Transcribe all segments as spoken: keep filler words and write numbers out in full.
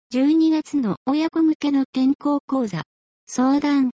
じゅうにがつの親子向けの健康講座、相談。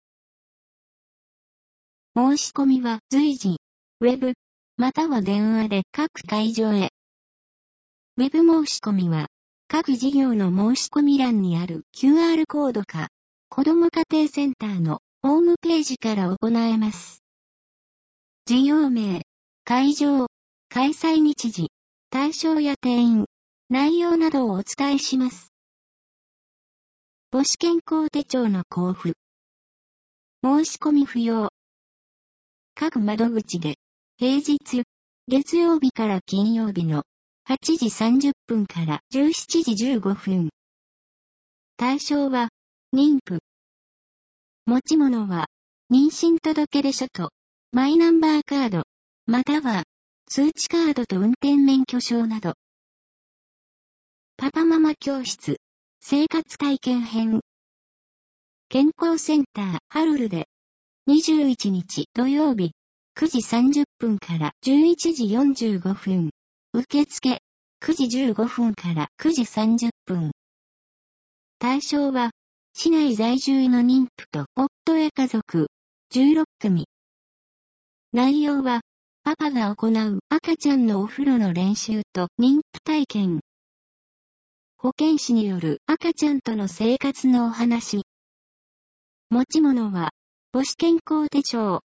申し込みは随時、ウェブ、または電話で各会場へ。ウェブ申し込みは、各事業の申し込み欄にある キューアール コードか、子ども家庭センターのホームページから行えます。事業名、会場、開催日時、対象や定員、内容などをお伝えします。母子健康手帳の交付。申し込み不要。各窓口で、平日、月曜日から金曜日のはちじさんじゅっぷんからじゅうしちじじゅうごふん。対象は、妊婦。持ち物は、妊娠届出書と、マイナンバーカード、または、通知カードと運転免許証など。パパママ教室、生活体験編。健康センター、ハルルで、にじゅういちにち土曜日、くじさんじゅっぷんからじゅういちじよんじゅうごふん。受付、くじじゅうごふんからくじさんじゅっぷん。対象は、市内在住の妊婦と夫や家族、じゅうろっくみ。内容は、パパが行う赤ちゃんのお風呂の練習と妊婦体験。保健師による赤ちゃんとの生活のお話。持ち物は、母子健康手帳。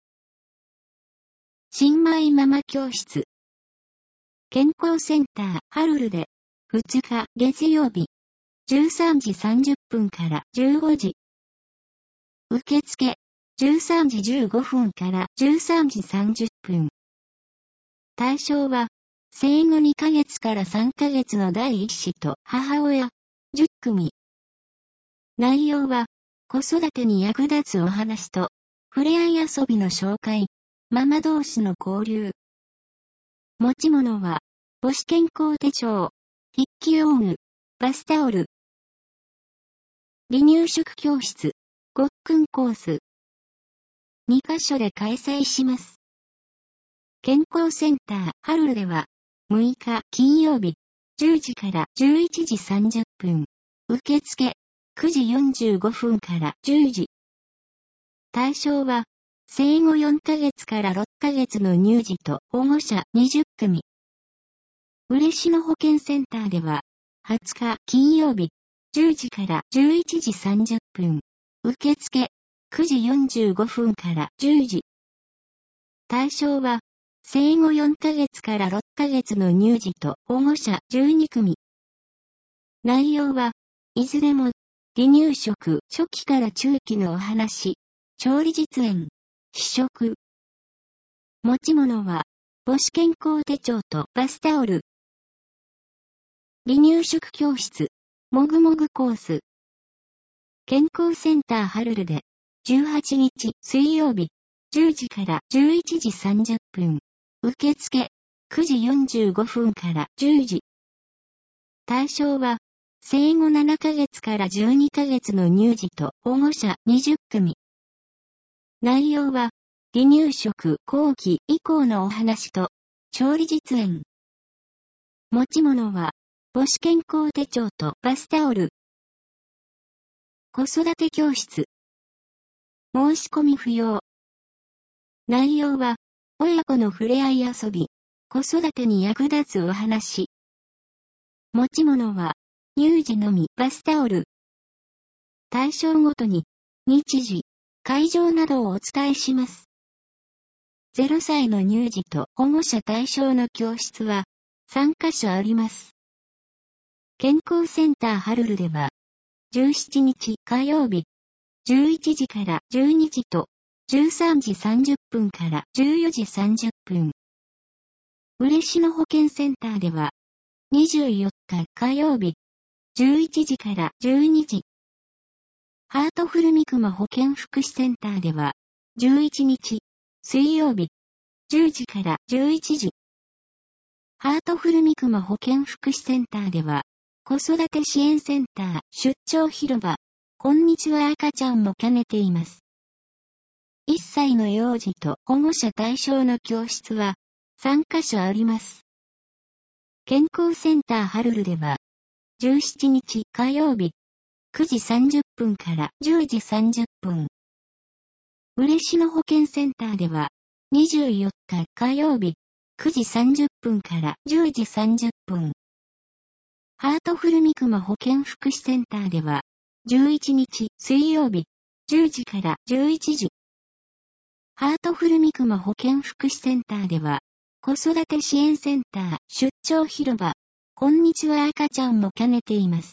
新米ママ教室。健康センター、ハルルで、ふつか月曜日、じゅうさんじさんじゅっぷんからじゅうごじ。受付、じゅうさんじじゅうごふんからじゅうさんじさんじゅっぷん。対象は、生後にかげつからさんかげつの第一子と母親、じゅっくみ。内容は、子育てに役立つお話と、ふれあい遊びの紹介、ママ同士の交流。持ち物は、母子健康手帳、筆記用具、バスタオル。離乳食教室、ごっくんコース。にかしょで開催します。健康センター、ハルルでは、むいか金曜日、じゅうじからじゅういちじさんじゅっぷん。受付、くじよんじゅうごふんからじゅうじ。対象は、生後よんかげつからろっかげつの乳児と保護者にじゅっくみ。嬉野保健センターでは、はつか金曜日、じゅうじからじゅういちじさんじゅっぷん。受付、くじよんじゅうごふんからじゅうじ。対象は、生後よんかげつからろっかげつの乳児と保護者じゅうにくみ。内容は、いずれも、離乳食初期から中期のお話、調理実演、試食。持ち物は、母子健康手帳とバスタオル。離乳食教室、もぐもぐコース。健康センターハルルで、じゅうはちにち水曜日、じゅうじからじゅういちじさんじゅっぷん。受付、くじよんじゅうごふんからじゅうじ。対象は、生後ななかげつからじゅうにかげつの乳児と保護者にじゅっくみ。内容は、離乳食後期以降のお話と、調理実演。持ち物は、母子健康手帳とバスタオル。子育て教室。申し込み不要。内容は、親子のふれあい遊び、子育てに役立つお話。持ち物は、乳児のみバスタオル。対象ごとに、日時、会場などをお伝えします。ゼロさいの乳児と保護者対象の教室は、さんかしょあります。健康センターハルルでは、じゅうしちにち火曜日、じゅういちじからじゅうにじと、じゅうさんじさんじゅっぷんからじゅうよじさんじゅっぷん。嬉野保健センターでは、にじゅうよっか火曜日、じゅういちじからじゅうにじ。ハートフルミクマ保健福祉センターでは、じゅういちにち水曜日、じゅうじからじゅういちじ。ハートフルミクマ保健福祉センターでは、子育て支援センター出張広場、こんにちは赤ちゃんも兼ねています。いっさいの幼児と保護者対象の教室は、さんかしょあります。健康センターハルルでは、じゅうしちにち火曜日、 くじさんじゅっぷんからじゅうじさんじゅっぷん。嬉野保健センターでは、にじゅうよっか火曜日、くじさんじゅっぷんからじゅうじさんじゅっぷん。ハートフル三熊保健福祉センターでは、じゅういちにち水曜日、じゅうじからじゅういちじ。ハートフル三熊保健福祉センターでは、子育て支援センター出張広場、こんにちは赤ちゃんも兼ねています。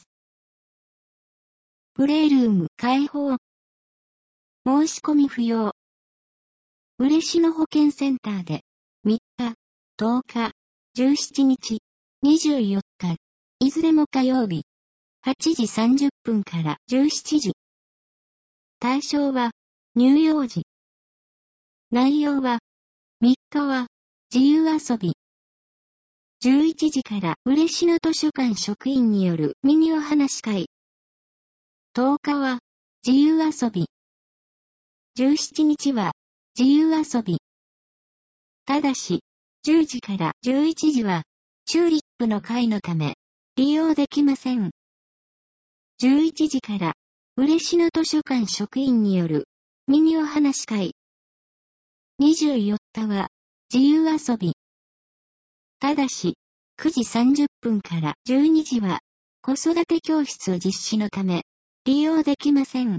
プレイルーム開放。申し込み不要。嬉野保健センターで、みっか、とおか、じゅうしちにち、にじゅうよっか、いずれも火曜日、はちじさんじゅっぷんからじゅうしちじ。対象は、乳幼児。内容は、みっかは、自由遊び。じゅういちじから嬉野図書館職員によるミニお話会。とおかは、自由遊び。じゅうしちにちは、自由遊び。ただし、じゅうじからじゅういちじは、チューリップの会のため、利用できません。じゅういちじから、嬉野図書館職員による、ミニお話会。にじゅうよっかは、自由遊び。ただし、くじさんじゅっぷんからじゅうにじは、子育て教室実施のため、利用できません。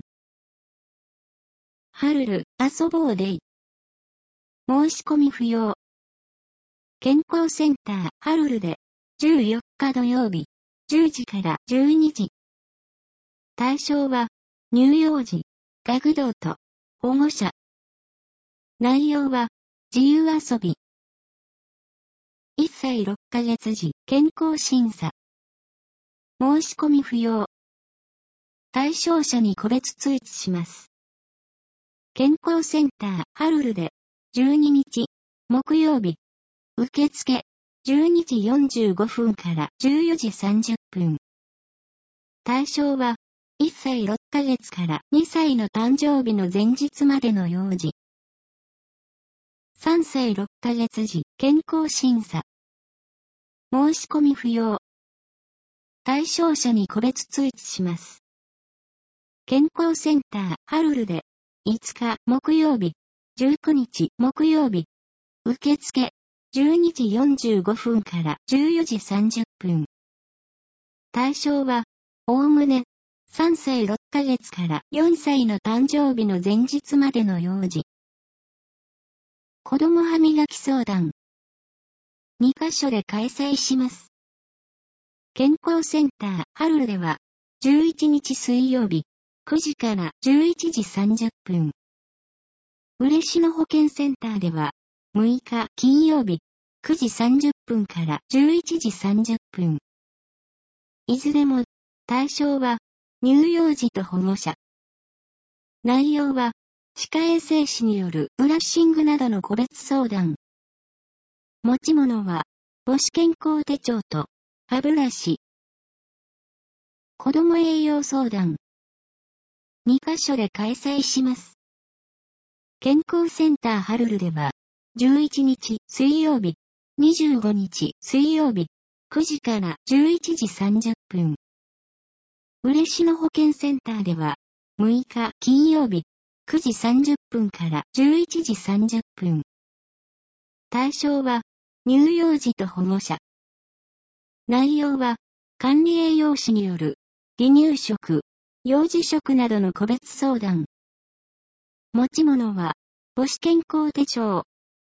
はるる、遊ぼうデイ。申し込み不要。健康センター、はるるで、じゅうよっか土曜日、じゅうじからじゅうにじ。対象は、乳幼児、学童と、保護者。内容は、自由遊び。いっさいろっかげつ時、健康審査。申し込み不要。対象者に個別通知します。健康センター、はるるで、じゅうににち、木曜日。受付、じゅうにじよんじゅうごふんからじゅうよじさんじゅっぷん。対象は、いっさいろっかげつからにさいの誕生日の前日までの幼児。さんさいろっかげつ時、健康審査。申し込み不要。対象者に個別通知します。健康センター、はるるで、いつか木曜日、じゅうくにち木曜日。受付、じゅうにじよんじゅうごふんからじゅうよじさんじゅっぷん。対象は、おおむね、さんさいろっかげつからよんさいの誕生日の前日までの幼児。子ども歯磨き相談。にかしょで開催します。健康センター、はるるでは、じゅういちにち水曜日、くじからじゅういちじさんじゅっぷん。嬉野保健センターでは、むいか金曜日、くじさんじゅっぷんからじゅういちじさんじゅっぷん。いずれも、対象は、乳幼児と保護者。内容は、歯科衛生士によるブラッシングなどの個別相談。持ち物は、母子健康手帳と、歯ブラシ。子ども栄養相談。にかしょで開催します。健康センターはるるでは、じゅういちにち水曜日、にじゅうごにち水曜日、くじからじゅういちじさんじゅっぷん。嬉野保健センターでは、むいか金曜日、くじさんじゅっぷんからじゅういちじさんじゅっぷん。対象は、乳幼児と保護者。内容は、管理栄養士による、離乳食、幼児食などの個別相談。持ち物は、母子健康手帳。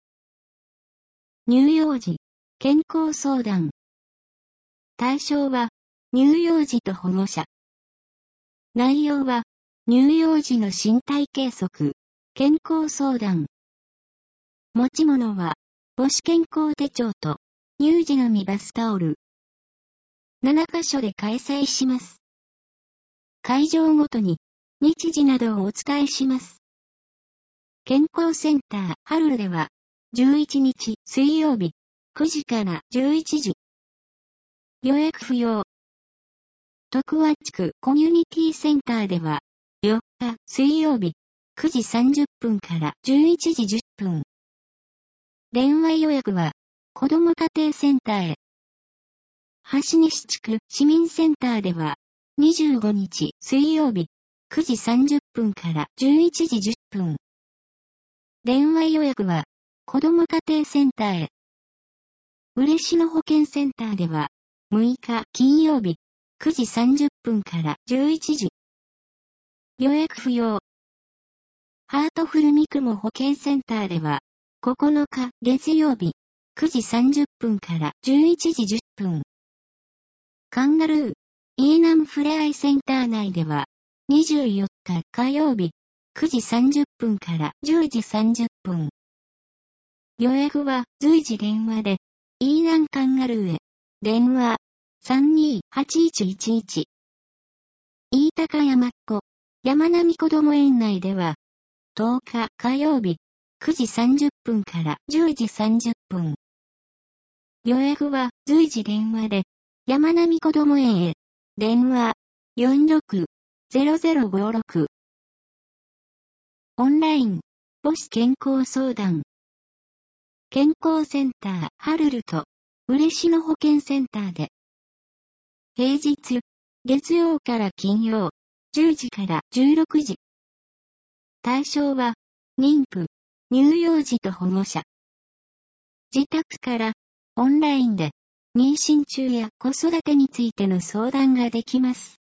乳幼児、健康相談。対象は、乳幼児と保護者。内容は、乳幼児の身体計測、健康相談。持ち物は、母子健康手帳と、乳児のみバスタオル。ななかしょで開催します。会場ごとに、日時などをお伝えします。健康センター、はるるでは、じゅういちにち水曜日、くじからじゅういちじ。予約不要。徳和地区コミュニティセンターでは、よっか水曜日、くじさんじゅっぷんからじゅういちじじゅっぷん。電話予約は、子ども家庭センターへ。橋西地区市民センターでは、 にじゅうごにち水曜日くじさんじゅっぷんからじゅういちじじゅっぷん。電話予約は子ども家庭センターへ。嬉野保健センターではむいか金曜日くじさんじゅっぷんからじゅういちじ。予約不要。ハートフル三雲保健センターではここのか月曜日くじさんじゅっぷんからじゅういちじじゅっぷん。カンガルー、イーナムふれあいセンター内では、にじゅうよっか火曜日、くじさんじゅっぷんからじゅうじさんじゅっぷん。予約は随時電話で、イーナムカンガルーへ、電話、さんにーはちいちいちいち。飯高山っ子、山並こども園内では、とおか火曜日、くじさんじゅっぷんからじゅうじさんじゅっぷん。予約は随時電話で、山並こども園へ、電話、よんろくゼロゼロごろく。オンライン、母子健康相談。健康センター、ハルルと、嬉野保健センターで。平日、月曜から金曜、じゅうじからじゅうろくじ。対象は、妊婦、乳幼児と保護者。自宅から、オンラインで、妊娠中や子育てについての相談ができます。